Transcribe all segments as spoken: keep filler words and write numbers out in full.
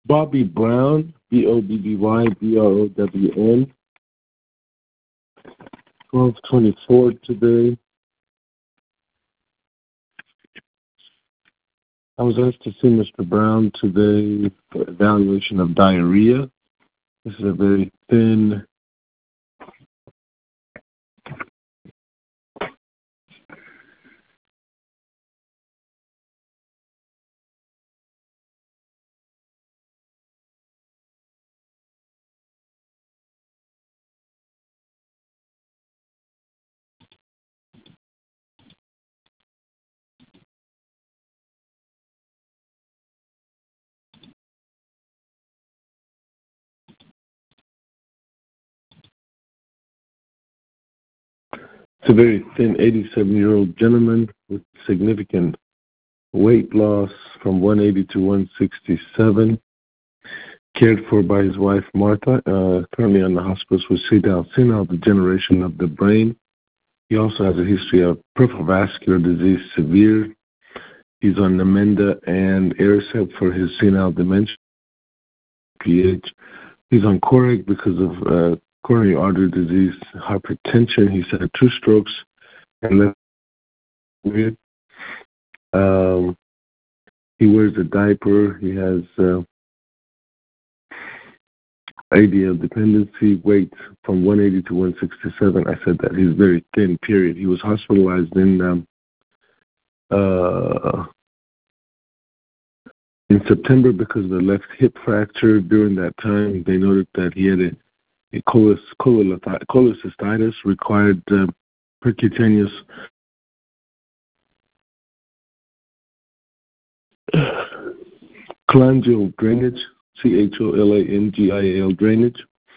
Bobby Brown, B O B B Y B R O W N, twelve twenty-four today. I was asked to see Mister Brown today for evaluation of diarrhea. This is a very thin, it's a very thin eighty-seven-year-old gentleman with significant weight loss from one eighty to one sixty-seven, cared for by his wife Martha, uh, currently on the hospice with senile, senile degeneration of the brain. He also has a history of peripheral vascular disease, severe. He's on Namenda and Aricept for his senile dementia, P H. He's on Coreg because of uh, coronary artery disease, hypertension. He's had two strokes and left weird. Um, he wears a diaper. He has uh, A D L dependency, weight from one eighty to one sixty-seven. I said that he's very thin, period. He was hospitalized in um, uh, in September because of a left hip fracture. During that time, they noted that he had a, a cholis, cholecystitis, required uh, percutaneous cholangial drainage, C H O L A N G I A L drainage,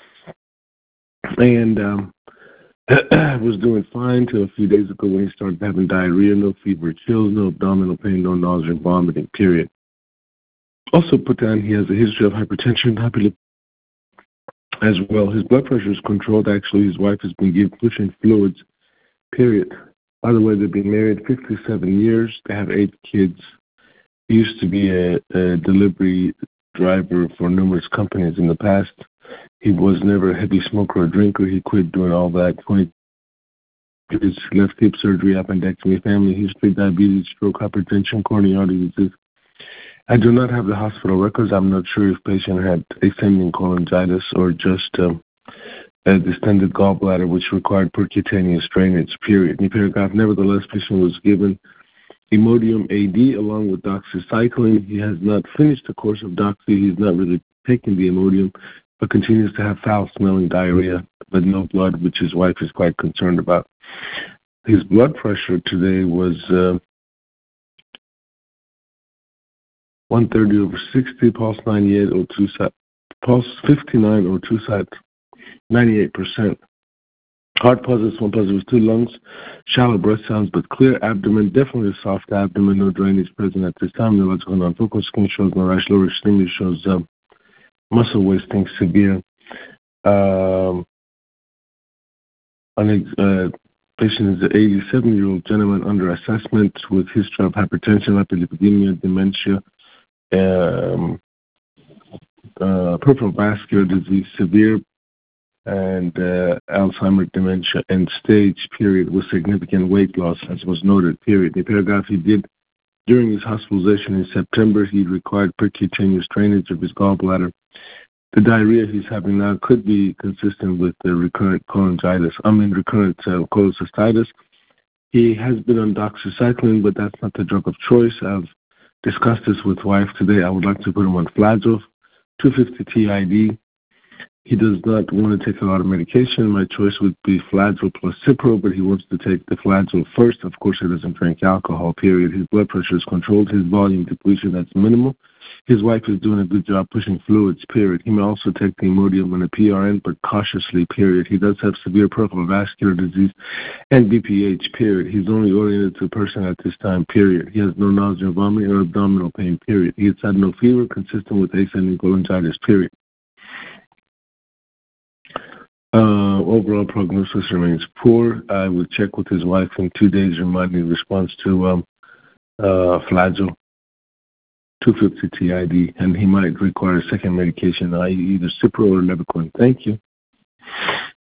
and um, was doing fine till a few days ago when he started having diarrhea, no fever, chills, no abdominal pain, no nausea, vomiting, period. Also put down he has a history of hypertension, hyperlipidemia as well. His blood pressure is controlled. Actually, his wife has been given pushing fluids, period. By the way, they've been married fifty-seven years. They have eight kids. He used to be a, a delivery driver for numerous companies in the past. He was never a heavy smoker or drinker. He quit doing all that. twenty years, left hip surgery, appendectomy, family history, diabetes, stroke, hypertension, coronary artery disease. I do not have the hospital records. I'm not sure if patient had ascending cholangitis or just um, a distended gallbladder, which required percutaneous drainage, period. In paragraph, nevertheless, patient was given Imodium A D along with doxycycline. He has not finished the course of doxy. He's not really taking the Imodium, but continues to have foul-smelling diarrhea, but no blood, which his wife is quite concerned about. His blood pressure today was uh, one thirty over sixty, pulse ninety-eight, O two sat, pulse fifty-nine, O two sat, ninety-eight percent. Heart positive, one positive, two lungs, shallow breath sounds, but clear abdomen, definitely a soft abdomen, no drainage present at this time. Neurological non-focal skin shows no rash, lower extremity shows uh, muscle wasting severe. Um, uh, patient is an eighty-seven-year-old gentleman under assessment with history of hypertension, lipidemia, dementia, um, uh, peripheral vascular disease, severe, and uh, Alzheimer's dementia end stage, period, with significant weight loss, as was noted, period. The paragraph he did during his hospitalization in September, he required percutaneous drainage of his gallbladder. The diarrhea he's having now could be consistent with the recurrent cholangitis, I mean recurrent uh, cholecystitis. He has been on doxycycline, but that's not the drug of choice. I've discussed this with wife today. I would like to put him on Flagyl, two fifty T I D. He does not want to take a lot of medication. My choice would be Flagyl plus Cipro, but he wants to take the Flagyl first. Of course, he doesn't drink alcohol, period. His blood pressure is controlled. His volume depletion, that's minimal. His wife is doing a good job pushing fluids, period. He may also take the Imodium and a P R N, but cautiously, period. He does have severe peripheral vascular disease and B P H, period. He's only oriented to a person at this time, period. He has no nausea, vomiting, or abdominal pain, period. He has had no fever consistent with ascending cholangitis, period. Uh, overall prognosis remains poor. I will check with his wife in two days, reminding response to um, uh, Flagyl. two fifty T I D, and he might require a second medication, that is either Cipro or Levaquin. Thank you.